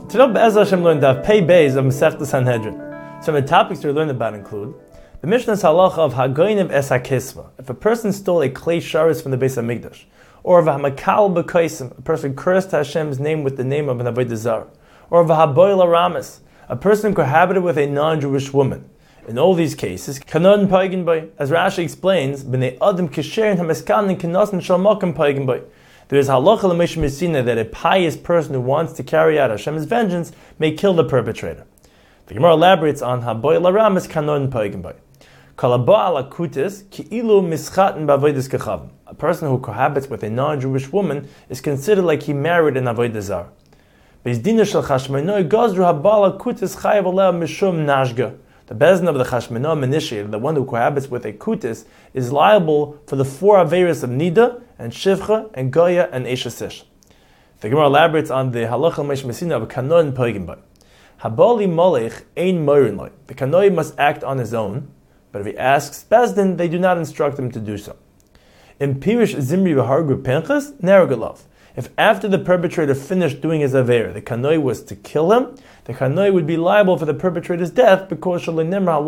Today, Be'ez Hashem learned Daf Pei Beis of Masechtas Sanhedrin. Some of the topics we learned about include the Mishnah's halacha of Hagoynev es hakisva. If a person stole a clay sharis from the Beis Hamikdash, or of a hamakal b'kaisim, a person cursed Hashem's name with the name of an avodah zarah, or of a haboil aramis, a person cohabited with a non-Jewish woman. In all these cases, kanod paigin boy, as Rashi explains, b'nei adam kisherin hamiskan kenosin shalmakim paigin boy. There is halacha l'meish misina that a pious person who wants to carry out Hashem's vengeance may kill the perpetrator. The Gemara elaborates on haboil aramis kanod paigin boy. Kalaba alakutis ki'ilu mischaten b'avodas kechavim. A person who cohabits with a non-Jewish woman is considered like he married an avodah zarah. Beis dina shel chashmonai gazru habal akutis chayav aleh mishum nashga. The bezin of the chashmonaim initiated the one who cohabits with a kutis is liable for the four averos of nida and shivcha and goya and eshasish. The Gemara elaborates on the halacha l'meish mesina of kanon pogim by. Habali molech ein morin loy. The kanoi must act on his own, but if he asks bezdin, they do not instruct him to do so. In Pirish Zimri v'hargu Pinchas, Neragalav. If after the perpetrator finished doing his aver, the kanoi was to kill him, the kanoi would be liable for the perpetrator's death because the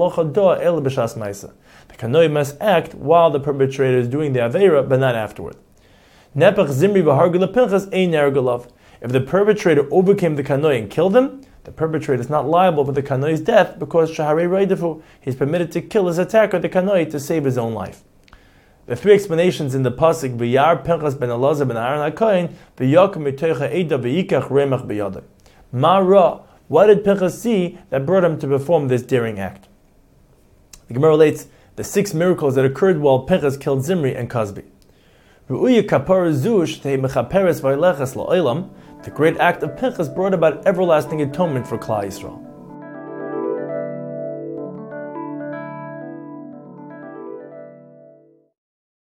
kanoi must act while the perpetrator is doing the avera, but not afterward. Nepach Zimri v'hargu Pinchas ein Neragalav. If the perpetrator overcame the kanoi and killed him, the perpetrator is not liable for the kanoi's death because shaharei reidefu, he's permitted to kill his attacker, the kanoi, to save his own life. The three explanations in the pasuk v'yar Pinchas ben Elazar ben Aaron HaKohen v'yakum mitocha eda v'yikach remach b'yadai. Ma ra, what did Pinchas see that brought him to perform this daring act? The Gemara relates the 6 miracles that occurred while Pinchas killed Zimri and Cozbi. Ru'uya kapara zush tehi mechaperes v'yleches la'olam. The great act of Pinchas brought about everlasting atonement for Klal Yisrael.